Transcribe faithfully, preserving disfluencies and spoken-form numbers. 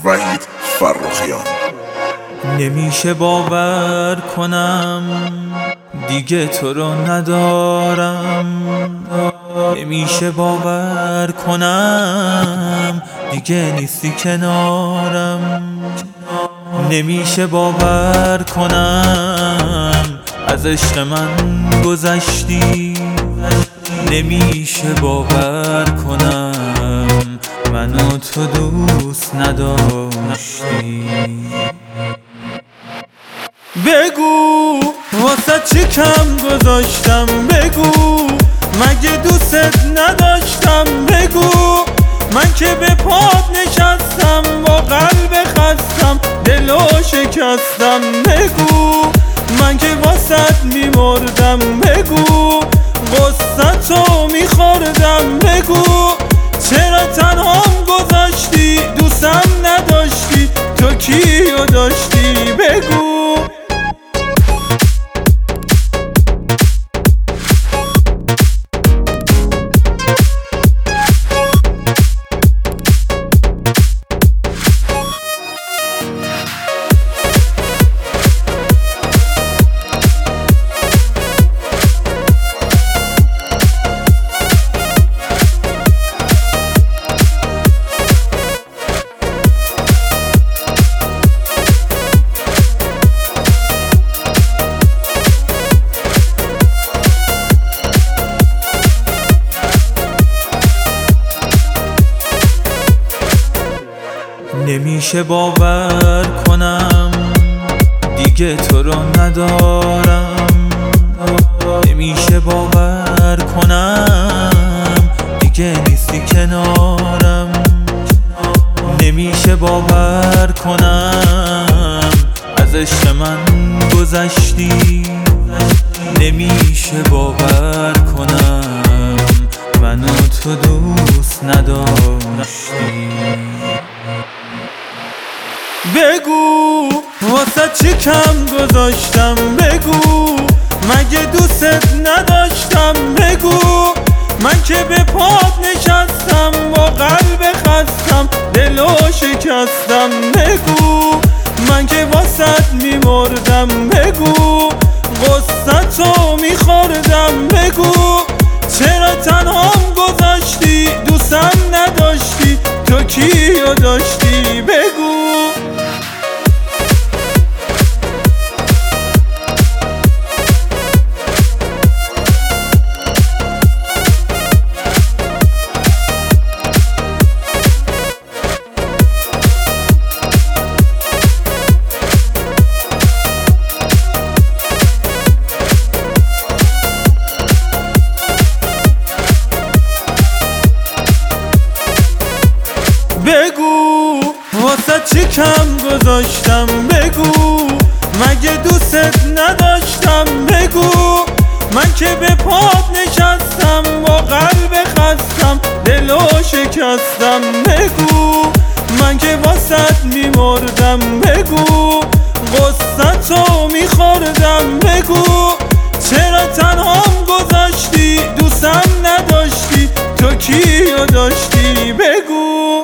وحید فرخیان. نمیشه باور کنم دیگه تو رو ندارم، نمیشه باور کنم دیگه نیستی کنارم، نمیشه باور کنم از عشق من گذشتی، نمیشه باور کنم منو تو دوست نداشتی. بگو واسه چی کم گذاشتم، بگو مگه دوست نداشتم، بگو من که به پات نشستم با قلب خستم دلو شکستم، بگو من که واسط میمردم، بگو غصتو میخوردم، بگو چرا تنهام گذاشتی دوستم نداشتی، تو کیو داشتی، بگو. نمیشه باور کنم دیگه تو رو ندارم، نمیشه باور کنم دیگه نیستی کنارم، نمیشه باور کنم از عشق من گذشتی، نمیشه باور کنم منو تو دوست نداشتی. بگو واسه چی کم گذاشتم، بگو مگه دوست نداشتم، بگو من که به پات نشستم با قلب خستم دلو شکستم، بگو من که واسط میمردم، بگو غصتو میخوردم، بگو چرا تنهام گذاشتی دوستم نداشتی، تو کیو داشتی، بگو. بگو واسه چی کم گذاشتم، بگو مگه دوست نداشتم، بگو من که به پات نشستم با قلب خستم دلو شکستم، بگو من که واسط میمردم، بگو غصتو میخوردم، بگو چرا تنهام گذاشتی دوستم نداشتی، تو کیو داشتی، بگو.